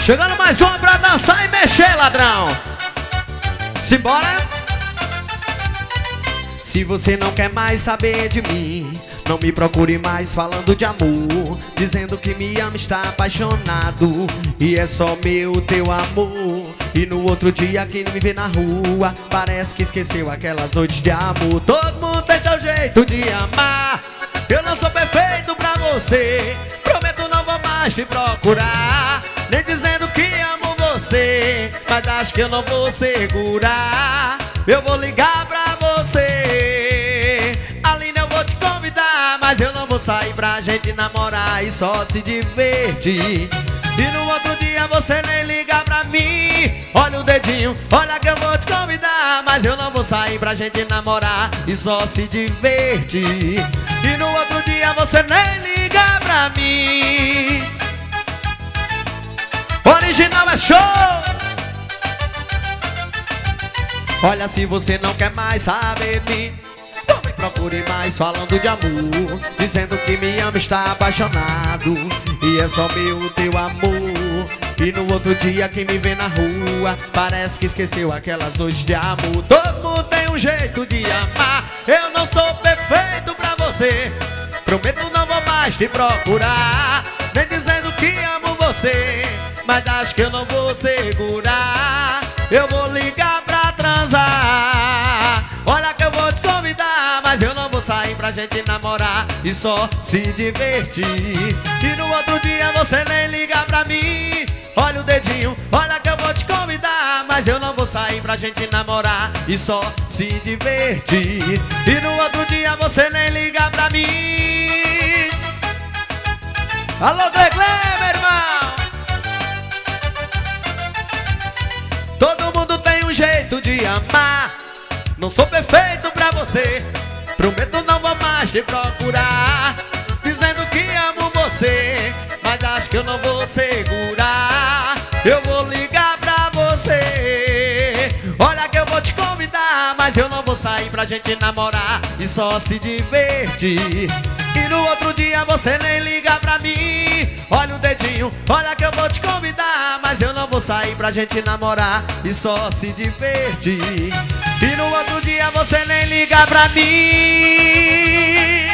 Chegando mais uma pra dançar e mexer, ladrão. Simbora. Se você não quer mais saber de mim, não me procure mais falando de amor, dizendo que me ama, está apaixonado, e é só meu, teu amor. E no outro dia que me vê na rua, parece que esqueceu aquelas noites de amor. Todo mundo tem seu jeito de amar, eu não sou perfeito pra você. Prometo não vou mais te procurar, nem dizendo que amo você, mas acho que eu não vou segurar. Eu vou ligar pra você, Aline, eu vou te convidar, mas eu não vou sair pra gente namorar e só se divertir. E no outro dia você nem liga pra mim. Olha o dedinho, olha que eu vou te convidar, mas eu não vou sair pra gente namorar e só se divertir. E no outro dia você nem liga pra mim. Original é show! Olha, se você não quer mais saber de mim, não me procure mais falando de amor, dizendo que me ama, está apaixonado, e é só meu, teu amor. E no outro dia que me vê na rua, parece que esqueceu aquelas noites de amor. Todo mundo tem um jeito de amar, eu não sou perfeito pra você. Prometo não vou mais te procurar, nem dizendo que amo você, mas acho que eu não vou segurar. Eu vou ligar pra transar, olha que eu vou te convidar, mas eu não vou sair pra gente namorar e só se divertir. E no outro dia você nem liga pra mim. Olha o dedinho, olha que eu vou te convidar, mas eu não vou sair pra gente namorar e só se divertir. E no outro dia você nem liga pra mim. Alô, Deglé, meu irmão! Todo mundo tem um jeito de amar, não sou perfeito pra você. Prometo não vou mais te procurar, dizendo que amo você, mas acho que eu não vou segurar. Eu vou ligar pra você, olha que eu vou te convidar, mas eu não vou sair pra gente namorar e só se divertir. E no outro dia você nem liga pra mim. Olha o dedinho, olha que eu vou te convidar, mas eu não vou sair pra gente namorar e só se divertir. E no outro dia você nem liga pra mim.